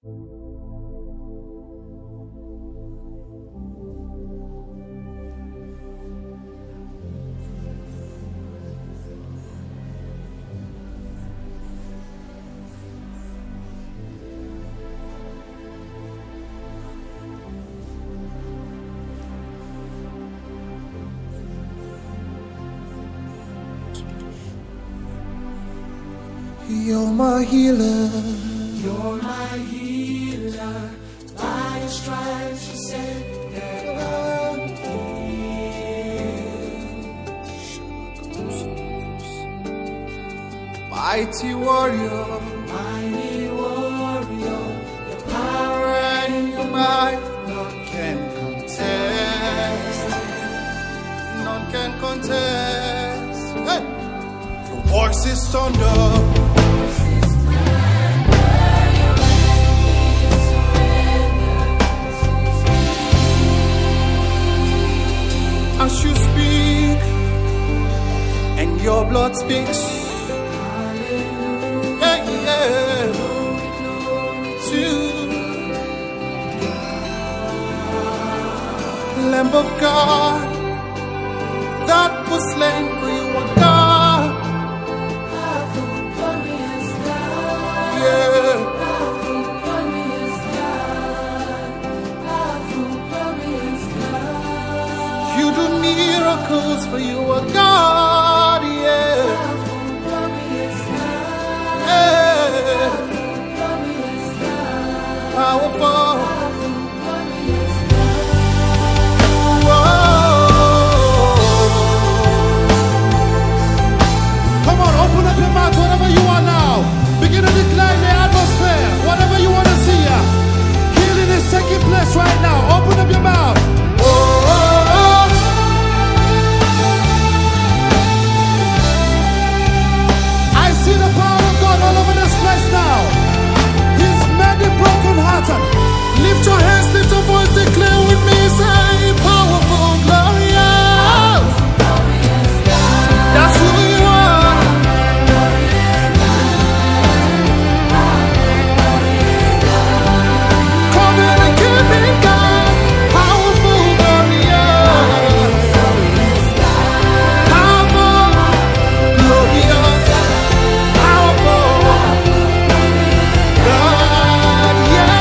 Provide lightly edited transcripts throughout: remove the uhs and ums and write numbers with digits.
You're my healer. You're my healer. By your stripes you said that I'm healed. Mighty warrior. Mighty warrior. Your power and your might, none can contest. None can contest. Hey! Your voice is thunder. As you speak, and your blood speaks, yeah, yeah, to Lamb of God that was slain for you, oh God, yeah. You do miracles for you, oh God, yeah. Yeah. Powerful. Whoa. Come on, open up your mouth wherever you are now. Begin to declare the atmosphere, whatever you want to see. Healing is taking place right now. Open up your mouth. Lift your hands, lift your voice, declare with me, say, powerful, glorious. That's who you are. Covenant keeping God, powerful, glorious. Powerful, glorious, powerful, God, yeah.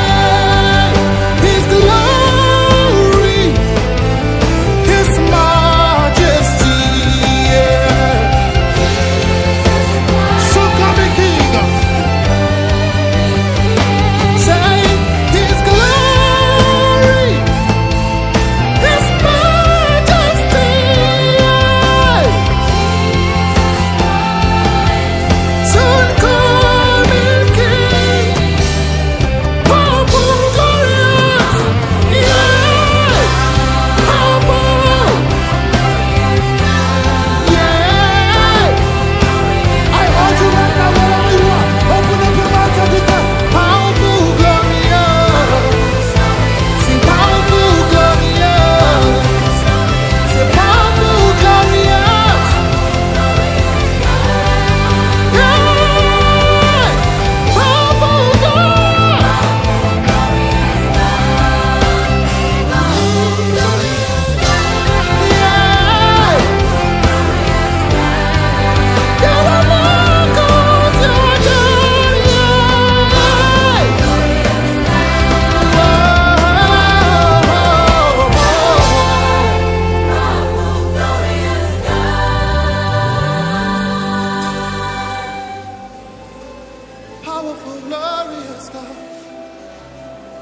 Powerful, glorious God.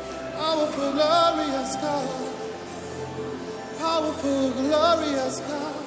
Powerful, glorious God. Powerful, glorious God.